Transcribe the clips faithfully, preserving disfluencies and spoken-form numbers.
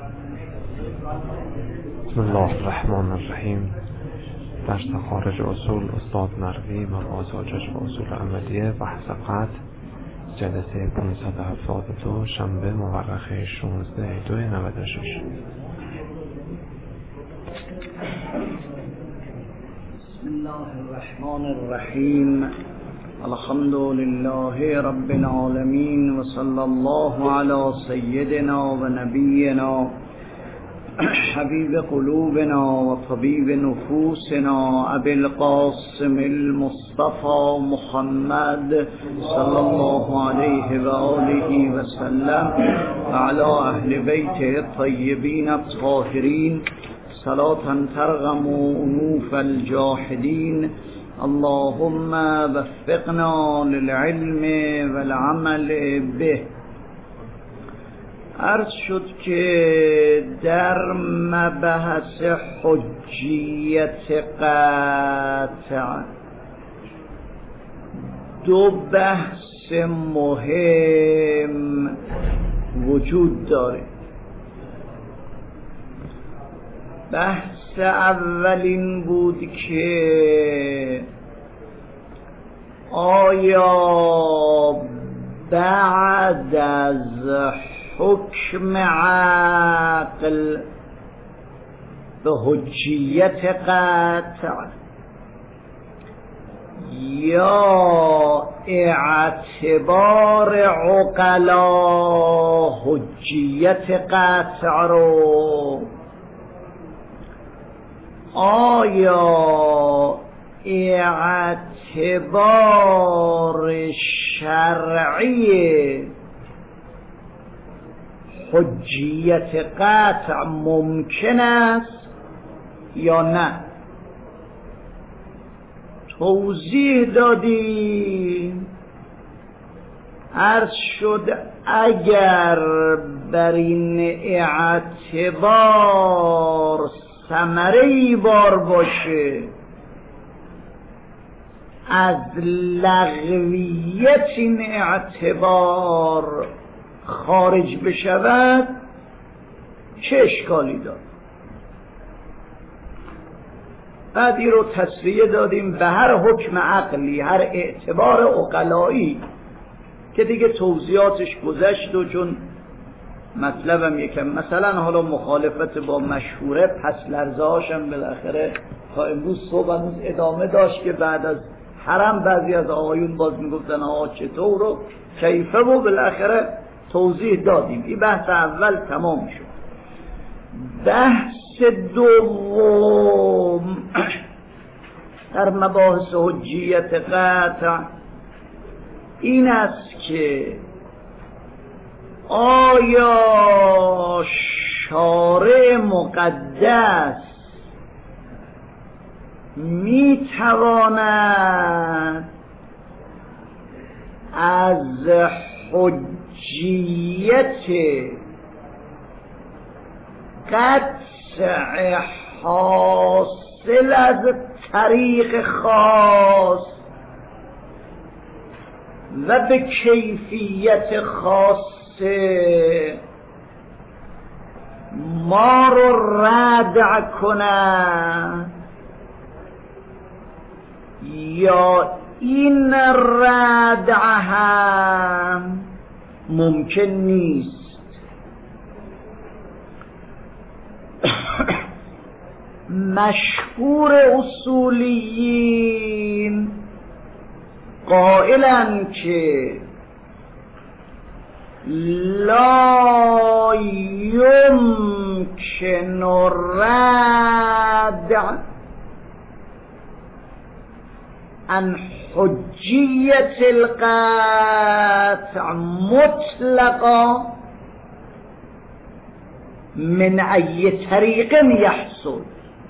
بسم الله الرحمن الرحیم. درس خارج اصول استاد مروی، مباحث حجج و اصول عملیه، بحث قطع، جلسه پانصد و هفتاد و دو، شنبه مورخه شانزده دو نود و شش. بسم الله الرحمن الرحیم. الحمد لله رب العالمین و صلی الله علی سیدنا و نبینا حبیب قلوبنا و طبیب نفوسنا ابی القاسم المصطفى محمد صلی الله علیه و آله و سلم و علی اهل بیته الطیبین الطاهرین صلاة ترغم انوف الجاحدین. اللهم وفقنا للعلم والعمل به. عرض شد که در مبحث حجیت قطع دو بحث مهم وجود داره. بحث اول این بود که آیا بعد از حکم عقل به حجیت قطع یا اعتبار عقلا حجیت قطع رو، آیا اعتبار شرعی حجیت قطع ممکن است یا نه؟ توضیح دادیم. عرض شد اگر بر این اعتبار ثمره‌ای بار باشه از لغویت این اعتبار خارج بشود چه اشکالی دارد؟ بعدی رو تصریح دادیم به هر حکم عقلی، هر اعتبار عقلایی که دیگه توضیحاتش گذشت و چون مطلبم یکم مثلا حالا مخالفت با مشهوره پس لرزه هاشم بالاخره تا امروز صبح هنوز ادامه داشت که بعد از حرم بعضی از آقایون باز میگفتن آقا چطور و کیفه و بالاخره توضیح دادیم. این بحث اول تمام شد. بحث دوم در مباحث حجیت قطع این است که آیا شارع مقدس می تواند از حجیت قطع حاصل از طریق خاص و به کیفیت خاصه ما رو ردع کنند یا این ردع هم ممکن نیست؟ مشهور اصولیین قائلن که لا يمكن ردع عن حجیت القطع مطلقا من ای طریق یحصل.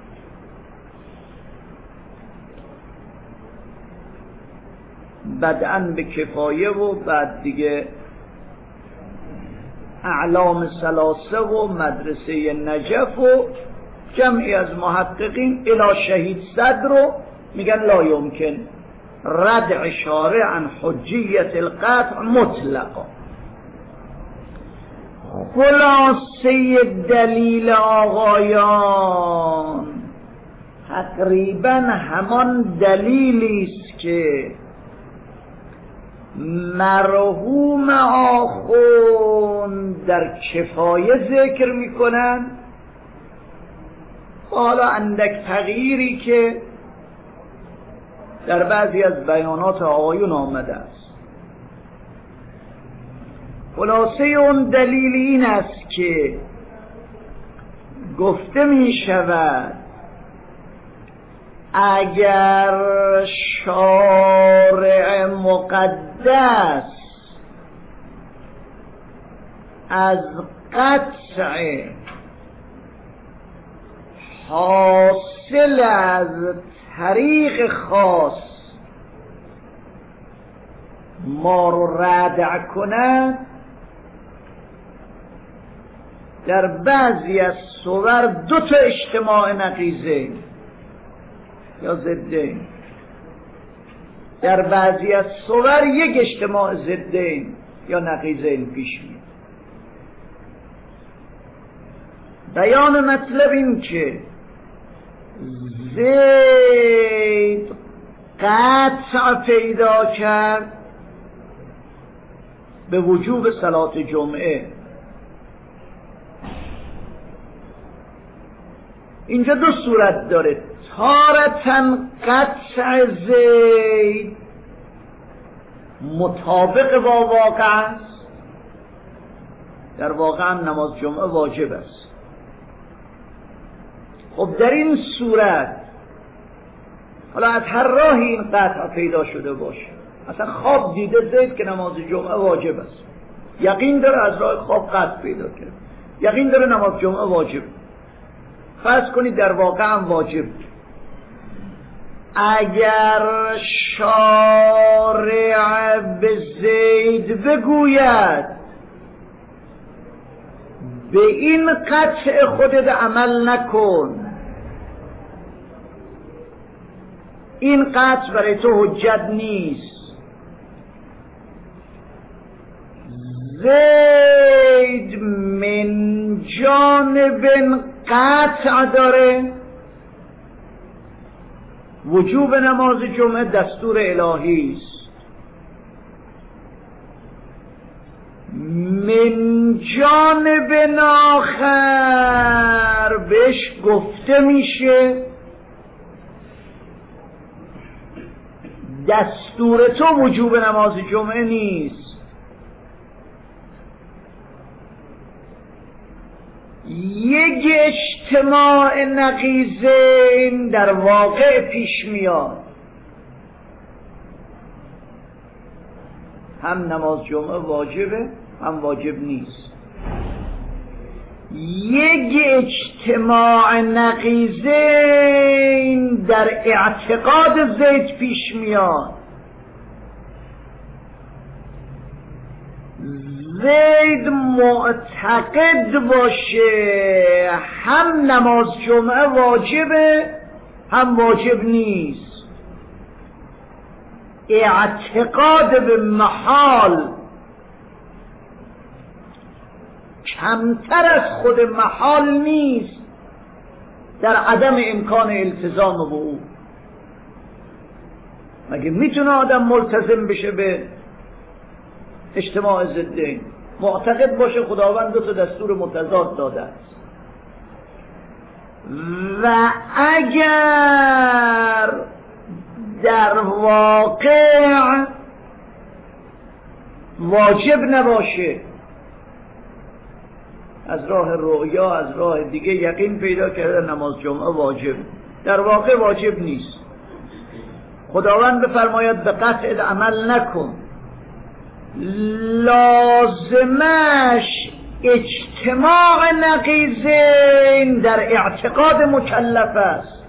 بدءا به کفایه و بعد دیگه اعلام ثلاثه و مدرسه نجف و جمعی از محققین الی شهید صدر رو میگن لا یمکن ردع شارع عن حجیت القطع مطلقا. خلاصه دلیل آقایان تقریبا همان دلیلی است که مرحوم آخوند در کفایه ذکر میکنن، حالا اندک تغییری که در بعضی از بیانات آقایون آمده است. خلاصه اون دلیل این است که گفته می شود اگر شارع مقدس از قطع حاصل از طریق خاص ما رو ردع کند، در بعضی از صور دو تا اجتماع نقیضه یا ضده، در بعضی از صور یک اجتماع ضده یا نقیضه پیش میاد. بیان مطلب این که زید قطع پیدا کرد به وجوب صلات جمعه. اینجا دو صورت داره، تارةً قطع زید مطابق با واقع است، در واقع نماز جمعه واجب است. خب در این صورت حالا از هر راهی این قطع پیدا شده باشه، اصلا خواب دیده زید که نماز جمعه واجب است، یقین داره از راه خواب قطع پیدا کرد، یقین داره نماز جمعه واجب، فرض کنید در واقع هم واجب. اگر شارع به زید بگوید به این قطع خودت عمل نکن، این قطع برای تو حجت نیست، زید من جانب قطع داره، وجوب نماز جمعه دستور الهی است، من جانب آخر بهش گفته میشه دستور تو وجوب نماز جمعه نیست. یک اجتماع نقیضین در واقع پیش میاد، هم نماز جمعه واجبه هم واجب نیست. یک اجتماع نقیضین در اعتقاد زید پیش میاد، زید معتقد باشه هم نماز جمعه واجبه هم واجب نیست، اعتقاد به محال کمتر از خود محال نیست در عدم امکان التزام با او. مگه میتونه آدم ملتزم بشه به اجتماع ضدین؟ معتقد باشه خداوند دو تا دستور متضاد داده است و اگر در واقع واجب نباشه، از راه رؤیا از راه دیگه یقین پیدا کرده نماز جمعه واجب، در واقع واجب نیست، خداوند بفرماید به قطع عمل نکن، لازمش اجتماع نقیضین در اعتقاد مکلف است،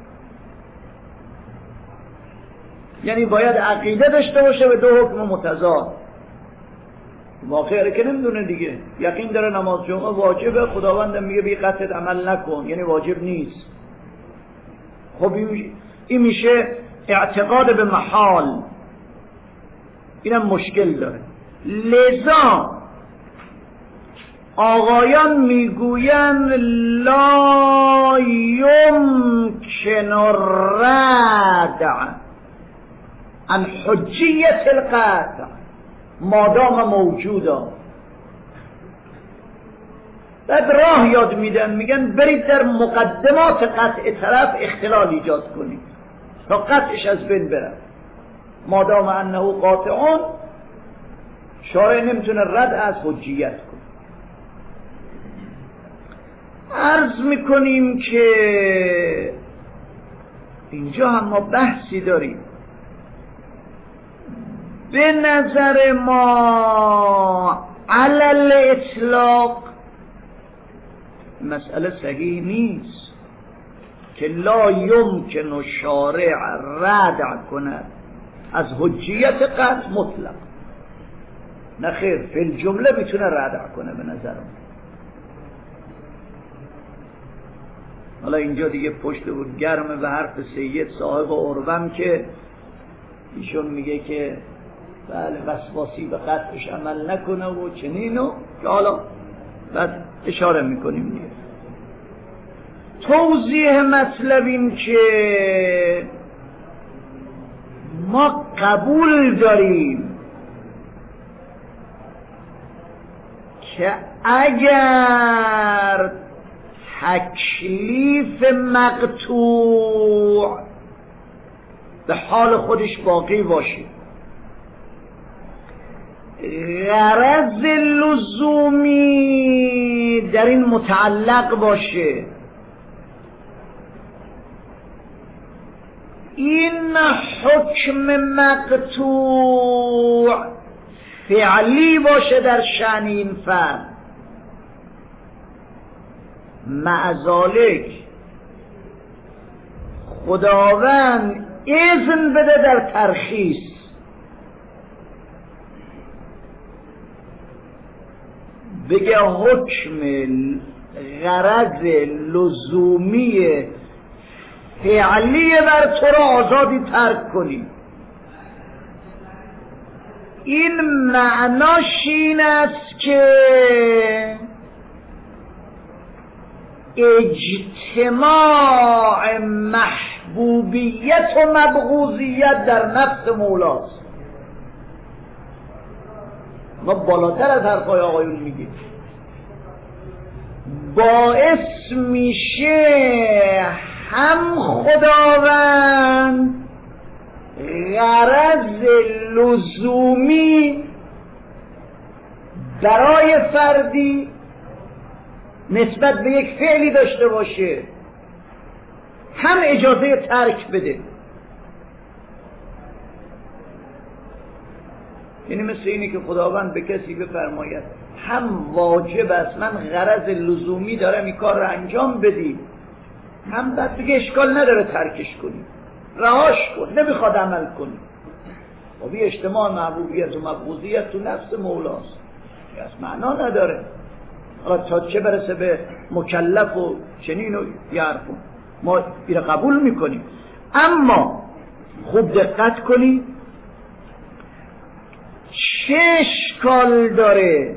یعنی باید عقیده داشته باشه به دو حکم متضاد. واقعه که نمیدونه دیگه، یقین داره نماز جمعه واجبه، خداوند میگه بی قطع عمل نکن، یعنی واجب نیست. خب این میشه اعتقاد به محال، اینم مشکل داره. لذا آقایان میگویند لا یمکن الردع عن حجیت القطع مادام موجودا. بعد راه یاد میدن، میگن برید در مقدمات قطع طرف اختلال ایجاد کنید تا قطعش از بین بره. مادام انه قاطعون شارع نمیتونه رد از حجیت کنه. عرض میکنیم که اینجا هم ما بحثی داریم. به نظر ما علل اطلاق مسئله صحیح نیست که لا یمکن الشارع ردع کند از حجیت قطع مطلق. نه خیر، فی الجمله میتونه ردع کنه به نظر من. حالا اینجا دیگه پشت بود گرمه به حرف سید صاحب اروم که ایشون میگه که بله وسواسی به قطعش عمل نکنه و چنینو که حالا بعد اشاره میکنیم دیگه. توضیح مطلب این که ما قبول داریم که اگر تکلیف مقطوع به حال خودش باقی باشه، غرض لزومی در این متعلق باشه، این حکم مقطوع فعلی باشه در شأن این فرد، مع ذالک خداوند اذن بده در ترخیص. بگه حکم غرض لزومی فعلی بر تو را آزادی ترک کنی. این معناش این است که اجتماع محبوبیت و مبغوضیت در نفس مولاست. ما بالاتر از حرفای آقایون میگیم باعث میشه هم خداوند غرض لزومی برای فردی نسبت به یک فعلی داشته باشه، هم اجازه ترک بده. یعنی مثل اینی که خداوند به کسی بفرماید هم واجب است من غرض لزومی دارم این کار رو انجام بدی، هم بعد دیگه اشکال نداره ترکش کنی، رهاش کن، نمیخواد عمل کنی. و بی اجتماع محبوبیت و مبغوضیت تو نفس مولاست، یه از معنا نداره. حالا تا چه برسه به مکلف و چنین و یعرفون، ما ایره قبول میکنیم. اما خوب دقت کنی چه اشکال داره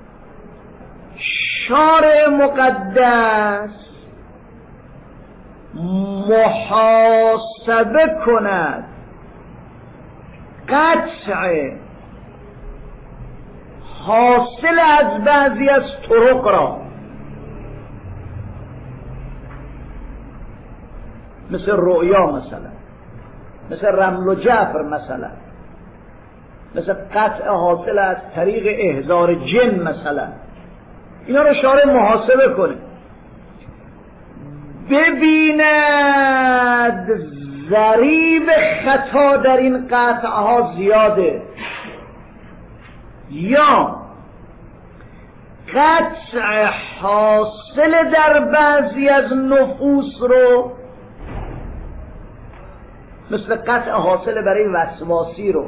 شارع مقدس محاسبه کند قطع حاصل از بعضی از طرق را، مثل رؤیا مثلا، مثل رمل و جفر مثلا، مثل قطع حاصل از طریق احضار جن مثلا، اینا رو شارع محاسبه کنه، ببیند ضریب خطا در این قطع ها زیاده یا قطع حاصل در بعضی از نفوس رو، مثل قطع حاصل برای وسواسی رو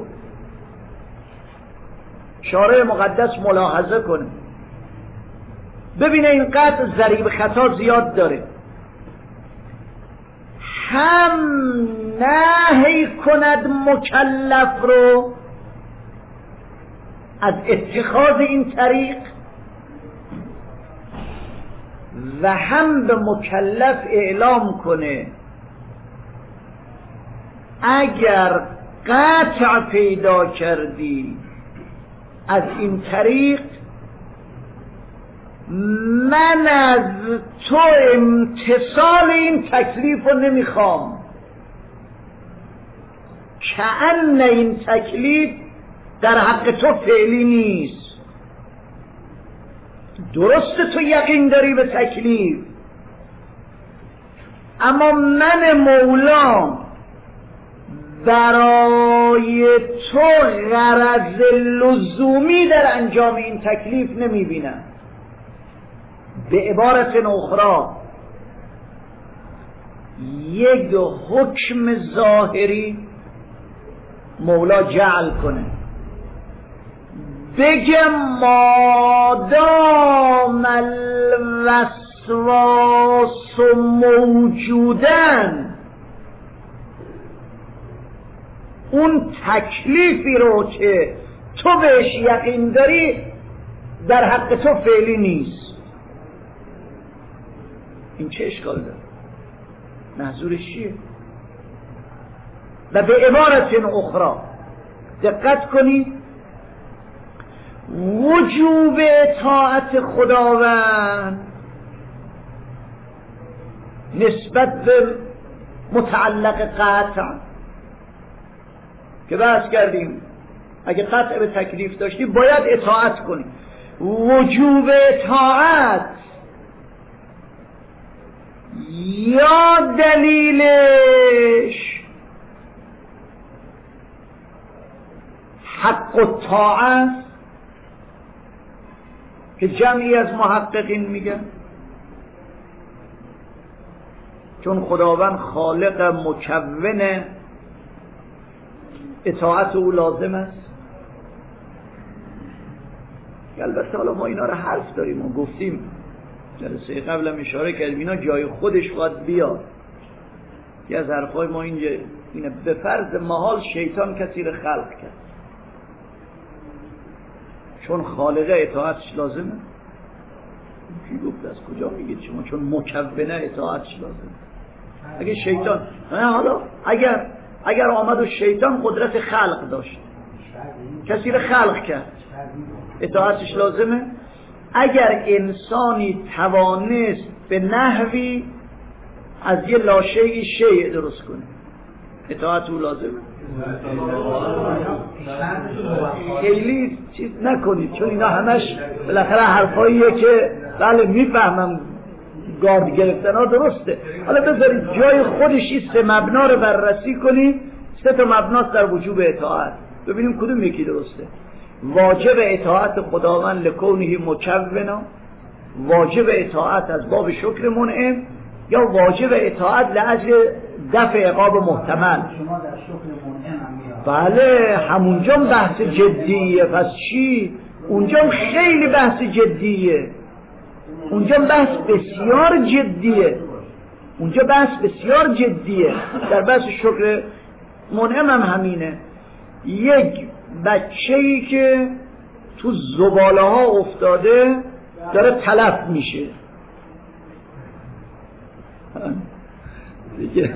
شارع مقدس ملاحظه کنه، ببینه این قطع ضریب خطا زیاد داره، هم نهی کند مکلف رو از اتخاذ این طریق، و هم به مکلف اعلام کنه اگر قطع پیدا کردی از این طریق من از تو امتثال این تکلیف رو نمیخوام، کأن این تکلیف در حق تو فعلی نیست. درسته تو یقین داری به تکلیف، اما من مولا برای تو غرض لزومی در انجام این تکلیف نمیبینم. به عبارت اخرى یک حکم ظاهری مولا جعل کنه، بگه مادام الوسواس موجودن، اون تکلیفی رو که تو بهش یقین داری در حق تو فعلی نیست. این چه اشکال داره؟ منظورش چیه؟ و به عبارت اخرى دقت کنید، وجوب اطاعت خداوند نسبت به متعلق قطع که بحث کردیم، اگه قطع به تکلیف داشتی باید اطاعت کنی. وجوب اطاعت یا دلیلش حق الطاعت که جمعی از محققین میگن چون خداوند خالق مکون اطاعت او لازم است. البته حالا ما اینا رو حرف داریم و گفتیم، جلسه قبلم اشاره کردیم اینا جای خودش باید بیاد. یه از حرفای ما اینجا اینه، به فرض محال شیطان کسی رو خلق کرد، چون خالق اطاعتش لازمه. کی گفت؟ از کجا میگید شما چون مکونه اطاعتش لازمه؟ اگه شیطان نه، حالا اگر اگر آمد و شیطان قدرت خلق داشت کسی رو خلق کرد اطاعتش لازمه؟ اگر انسانی توانست به نحوی از یه لاشه‌ای شیء درست کنه اطاعت او لازمه؟ خیلی چیز نکنید، چون اینا همش بالاخره حرفاییه که بله میفهمم گارد گرفتن ها درسته. حالا بذارید جای خودش این سه مبنا رو بررسی کنید. سه تا مبناست در وجوب اطاعت، ببینیم کدوم یکی درسته. واجب اطاعت خداوند لکونه مکونا، واجب اطاعت از باب شکر منعم، یا واجب اطاعت لاجل دفع عقاب محتمل. شما در شکر منعم هم میاد. بله همونجا بحث جدیه. پس چی؟ اونجا خیلی بحث جدیه، اونجا بحث بسیار جدیه، اونجا بحث بسیار جدیه. در بحث شکر منعم هم همینه. یک بچه‌ای که تو زباله ها افتاده داره تلف میشه دیگه،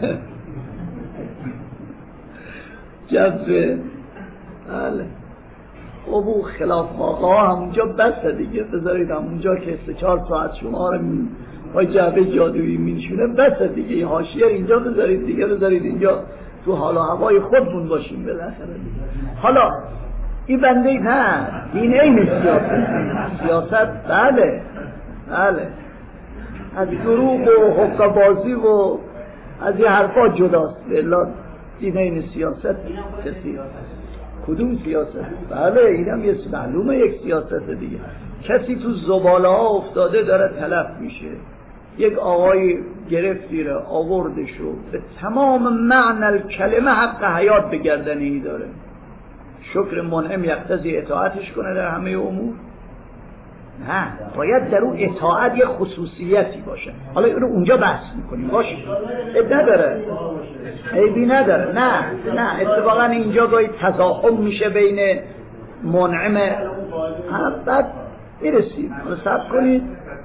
جذبه بله ابو خلاف آقا همونجا بسته دیگه، بذارید همونجا که سه چهار ساعت شما رو با جعبه جادویی میشونه بسته دیگه. حاشیه اینجا بذارید دیگه، بذارید اینجا تو حال و هوای خودمون باشیم بالاخره دیگه. حالا این بنده نه، این این سیاست سیاست بله بله از دروغ و حقه‌بازی و از این حرفا جداست. الا این این سیاست کسی کدوم سیاست؟ بله اینم یه معلومه یک سیاست دیگه. کسی تو زباله ها افتاده داره تلف میشه، یک آقای گرفتی رو آوردشو به تمام معنی کلمه حق حیات به گردنی داره. شکر منعم یقتضی اطاعتش کنه در همه امور؟ نه، باید در اون اطاعت یه خصوصیتی باشه. حالا اینو اونجا بحث میکنیم باشه، عیب نداره عیبی نداره. نه نه اتفاقا اینجا گاهی تضاهم میشه بین منعم. بعد میرسیم، حالا صبر کنید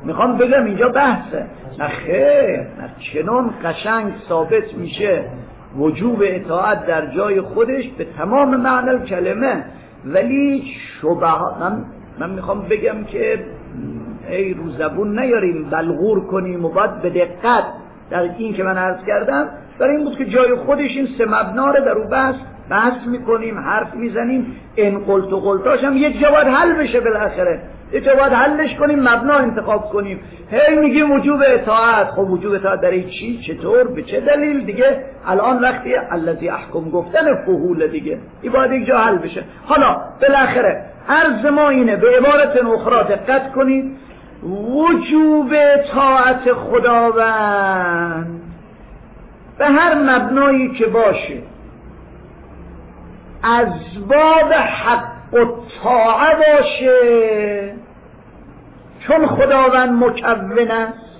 میخوام بگم اینجا بحثه. نه خیر، نه، چنان قشنگ ثابت میشه وجوب اطاعت در جای خودش به تمام معنی کلمه. ولی شبهات، من, من میخوام بگم که ای رو زبون نیاریم بلغور کنیم و باید به دقت در این که من عرض کردم برای این بود که جای خودش این سه مبنا رو در او بحث بحث میکنیم، حرف میزنیم. این قلت و قلتاش هم یک جا باید حل بشه، بالاخره یک جا باید حلش کنیم، مبنا انتخاب کنیم. هی میگیم وجوب اطاعت. خب وجوب اطاعت در این چی؟ چطور؟ به چه دلیل؟ دیگه الان وقتی الذی احکم گفتن فحول دیگه این باید یک جا حل بشه. حالا بالاخره عرض ما اینه، به عبارت اخرى دقت کنید، وجوب اطاعت خداوند به هر مبنایی که باشه، اسباب حق و طاعه باشه، چون خداوند مکون است،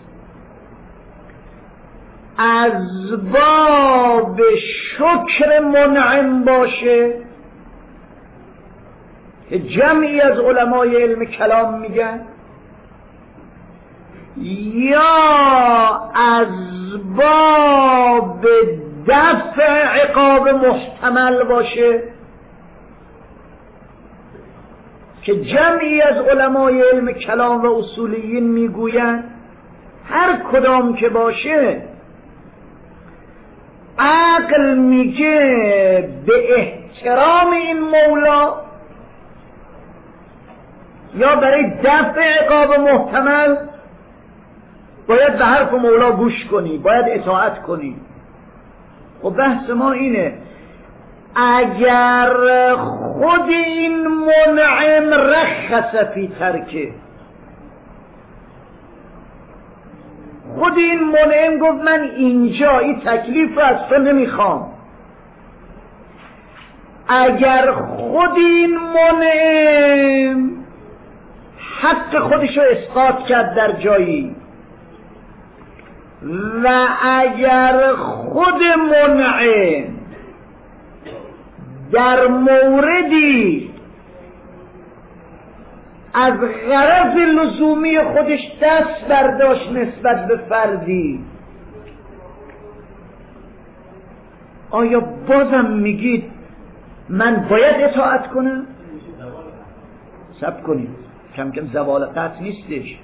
اسباب شکر منعم باشه که جمعی از علمای علم کلام میگن، یا اسباب دفع عقاب محتمل باشه که جمعی از علمای علم کلام و اصولیین میگویند هر کدام که باشه عقل میگه به احترام این مولا یا برای دفع عقاب محتمل باید به حرف مولا گوش کنی، باید اطاعت کنی. و بحث ما اینه، اگر خود این منعم رخص فی ترکه، خود این منعم گفت من اینجا این تکلیف رو از تو نمیخوام، اگر خود این منعم حق خودش رو اسقاط کرد در جایی و اگر خود منعم در موردی از غرض لزومی خودش دست برداشت نسبت به فردی، آیا بازم میگید من باید اطاعت کنم؟ صبر کنید، کم کم زوال قطع نیستش.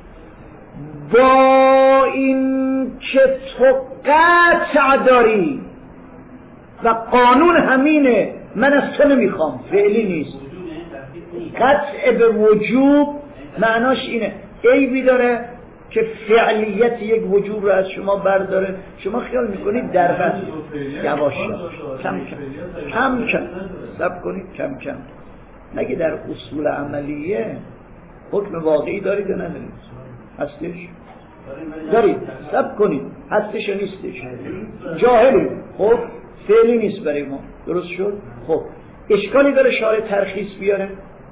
با این که تو قطع داری و قانون همینه من از تو نمیخوام، فعلی نیست. قطع به وجوب معناش اینه، عیبی داره که فعلیت یک وجوب رو از شما برداره. شما خیال میکنید در بس یواش کم کم کم کم صبر کنید، کم کم. مگه در اصول عملیه حکم واقعی دارید یا ندارید؟ هستش؟ دارید؟ صبر کنید، هستش یا نیستش؟ جاهلید، خب فعلی نیست برای ما، درست شد؟ خب اشکالی داره شارع ترخیص بیاره؟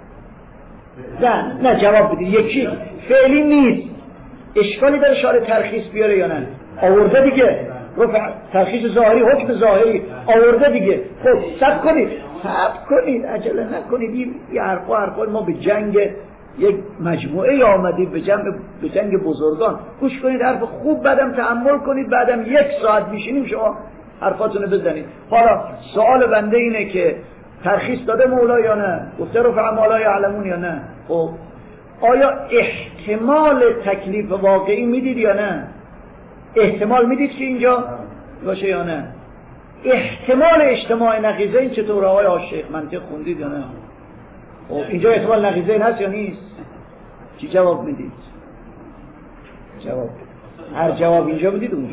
نه نه جواب بدید. یکی فعلی نیست، اشکالی داره شارع ترخیص بیاره یا نه؟ آورده دیگه، رفع ترخیص ظاهری، حکم ظاهری آورده دیگه. خب صبر کنید، صبر کنید، عجله نکنید. یه حرفا حرفا ما به جنگ یک مجموعه آمدید، به جنگ به جنگ بزرگان. گوش کنید حرف خوب، بعدم تأمل کنید، بعدم یک ساعت میشینیم شما حرفاتونو بزنید. حالا سوال بنده اینه که ترخیص داده مولا یا نه؟ گفته رفع ما لا یعلمون یا نه؟ خب آیا احتمال تکلیف واقعی میدید یا نه؟ احتمال میدید که اینجا باشه یا نه؟ احتمال اجتماع نقیضه این چطور آقای عاشق منطق خوندید یا نه؟ خب اینجا احتمال نقیضه این هست یا نیست؟ چی جواب میدید؟ جواب هر جواب اینجا میدید اونجا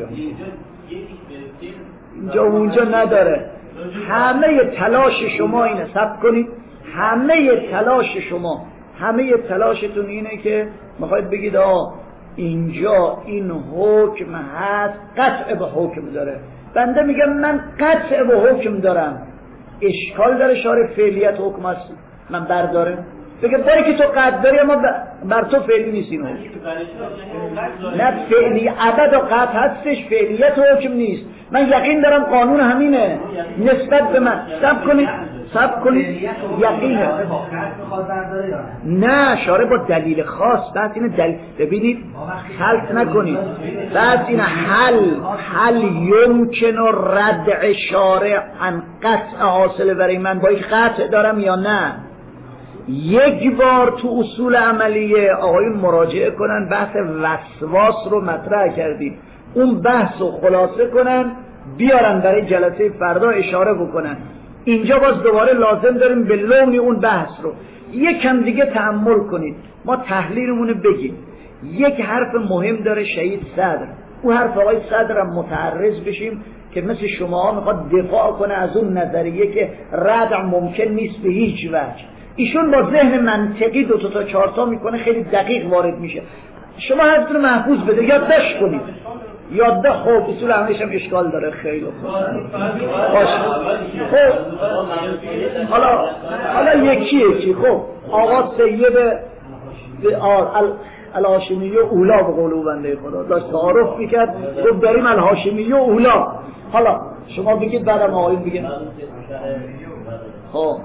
اینجا اونجا نداره. همه تلاش شما اینه، صبر کنید، همه تلاش شما همه تلاشتون اینه که میخواید بگید آه اینجا این حکم هست، قطع به حکم داره. بنده میگم من قطع به حکم دارم، اشکال داره شارع فعلیت حکم هست من برداره؟ بگه باری که تو قطع داری اما بر تو فعلی نیست این حکم. نه فعلی ابد و قطع هستش، فعلیت حکم نیست. من یقین دارم قانون همینه نسبت به من. صبر کنید صبر کنید یقینه نه شارع با دلیل خاص بعد اینه دلیل ببینید خلط نکنید بعد اینه حل حل یمکن و ردع شارع عن قطع حاصل برای من با این قطع دارم یا نه. یک بار تو اصول عملیه آقایون مراجعه کنن بحث وسواس رو مطرح کردیم اون بحث رو خلاصه کنن بیارن برای جلسه فردا اشاره بکنن. اینجا باز دوباره لازم داریم به لونی اون بحث رو یکم دیگه تأمل کنید ما تحلیلمون بگیم. یک حرف مهم داره شهید صدر اون حرف آقای صدر هم متعرض بشیم که مثل شما میخواد دفاع کنه از اون نظریه که ردع ممکن نیست به هیچ وجه. ایشون با ذهن منطقی دو تا تا چهار تا میکنه خیلی دقیق وارد میشه. شما حرفتون محفوظ بده یادداشت کنید یادداشت خوب اصول عملیش هم اشکال داره خیلی خوب باشه. خب حالا حالا یکی یکی خب آقا سید الهاشمی اولا به قول او بنده خدا داشت تعارف میکرد گفت داریم الهاشمی اولا. حالا شما بگید بعدم آقایون بگید خب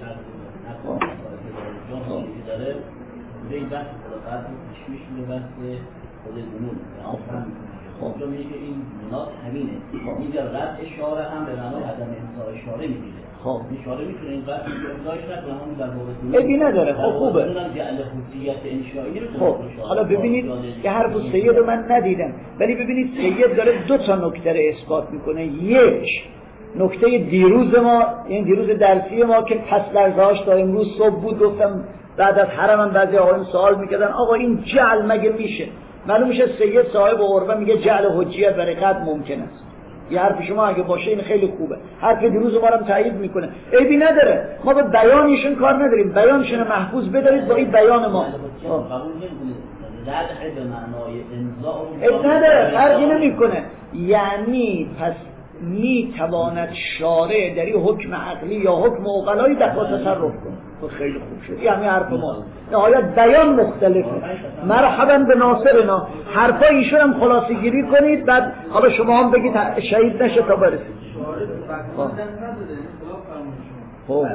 این بحث خلافت تشویش میده بحث خود زنون اونجا میگه که این مناط همینه اینجا رد اشاره هم به معنای عدم امضا اشاره میگیره. خب اشاره میتونه این بحث امضاش نکنه همون در مورد زنون ابی نداره. خب خوبه جعل حجیت انشایی رو. خب حالا ببینید که حرف سید رو من ندیدم ولی ببینید سید داره دو تا نکته رو اثبات میکنه. یک نکته دیروز ما این دیروز درسی ما که پس لرزهاش تا امروز صبح بود گفتم بعد از حرمم بعضی آقایون سوال میکردن آقا این جعل مگه میشه؟ معلوم میشه سید صاحب عربه میگه جعل حجیت برای قد ممکن است. یه حرف شما اگه باشه این خیلی خوبه. حرف دیروز ما رو تایید میکنه. عیبی نداره. ما به بیانشون کار نداریم. بیانشون محفوظ بدارید با این بیان ما. رد به معنای امضا عیب نداره. فرقی نمیکنه. یعنی پس می تواند شارع در این حکم عقلی یا حکم عقلایی دخل تصرف کنه. خیلی خوب شد. این همین حرف ما. نهایت بیان مختلفه. مرحبا به ناصرنا. حرفای ایشون هم خلاصه گیری کنید بعد حالا شما هم بگید شهید نشه تا برسید. خب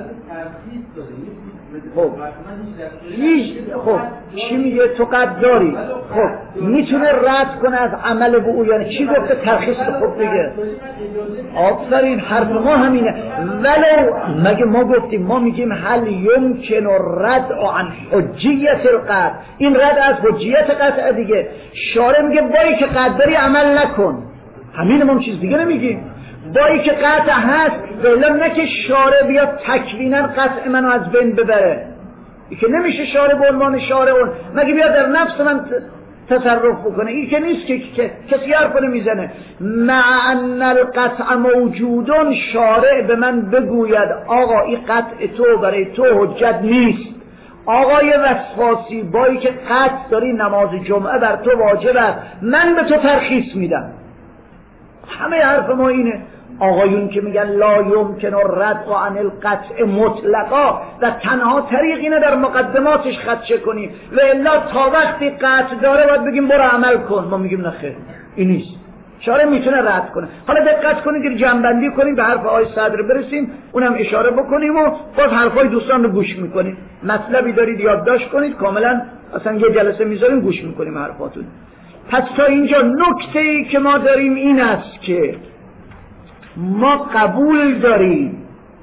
خب هیچ خب چی میگه تو قد داری؟ خب میتونه رد کنه از عمل به او یعنی چی گفته ترخیص خوب بگه. آفرین حرف ما همینه. ولو مگه ما گفتیم ما میگیم هل یمکن رد عن حجیت القطع این رد از حجیت قطع دیگه. شارع میگه بایی که قد داری عمل نکن همین ما چیز دیگه نمیگیم. بایی که قطع هست ولی نه که شارع بیاد تکوینا قطع منو از بین ببره. این که نمیشه شارع به عنوان شارع اون مگه بیاد در نفس من تصرف بکنه. این که نیست که, که کسی حرف نمیزنه. مع ان القطع موجودون شارع به من بگوید آقا این قطع تو برای تو حجت نیست. آقای وسواسی بایی که قطع داری نماز جمعه بر تو واجب است من به تو ترخیص میدم. همه حرف ما اینه. آقایون که میگن لا یمکن رد عن القطع مطلقا و تنها طریق اینه در مقدماتش خدشه کنیم و الا تا وقتی قطع داره باید بگیم برو عمل کن. ما میگیم نه خیر این نیست. شارع میتونه رد کنه. حالا دقت کنید که جنبندی کنیم به حرف آقای صدر برسیم اونم اشاره بکنیم و باز حرفای دوستان رو گوش میکنیم. مطلبی دارید یادداشت کنید کاملا اصلا یه جلسه میذاریم گوش میکنیم حرفاتون. پس تا اینجا نکته ای که ما داریم این است که ما قبول داریم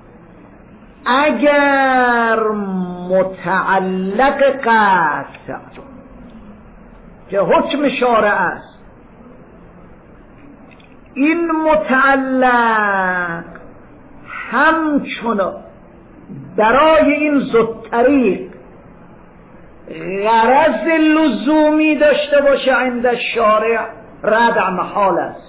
اگر متعلق قطع که حکم شارع است این متعلق همچنان برای این زدطریق غرض لزومی داشته باشه عند شارع ردع محال است.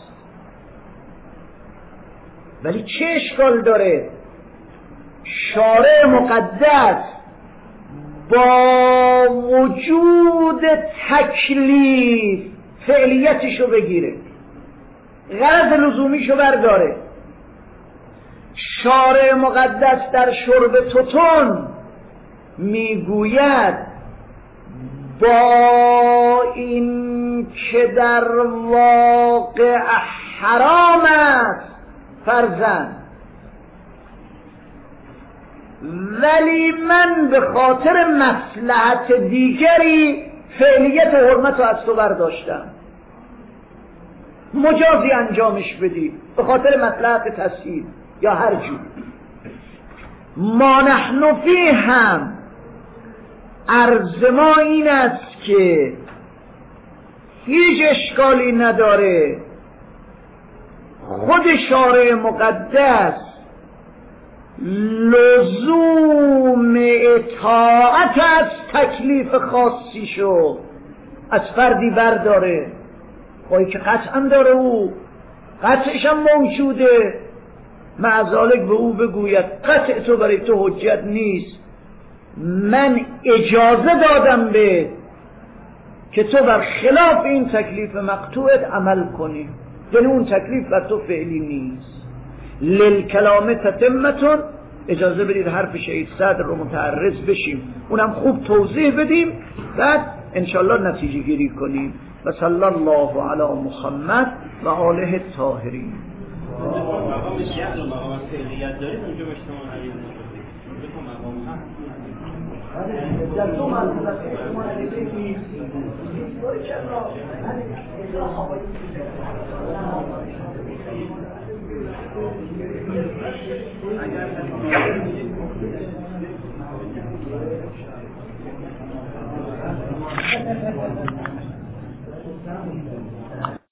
ولی چه اشکال داره شارع مقدس با وجود تکلیف فعلیتشو بگیره غرض لزومیشو برداره. شارع مقدس در شرب توتون میگوید با این که در واقع حرام است فرزند ولی من به خاطر مصلحت دیگری فعلیت و حرمت رو از تو برداشتم، مجازی انجامش بدی به خاطر مصلحت تسهیل یا هر جور. ما نحن فی هم عرض ما این است که هیچ اشکالی نداره خود شارع مقدس لزوم اطاعت از تکلیف خاصی شو از فردی برداره، خواهی که قطعا داره، او قطعش هم موجوده، معذالک به او بگوید قطع تو برای تو حجت نیست، من اجازه دادم به که تو بر خلاف این تکلیف مقطوعت عمل کنی، یعنی اون تکلیف بر تو فعلی نیست. للکلام تتمتون، اجازه بدید حرف شهید صدر رو متعرض بشیم، اونم خوب توضیح بدیم، بعد انشالله نتیجه گیری کنیم. و صلی الله علی محمد و آله الطاهرین. مقام جهل و مقام فعلیت دارید اونجا به شما حدیث نشده، اونجا که مقام هست در دو منظور از شما علیه اگر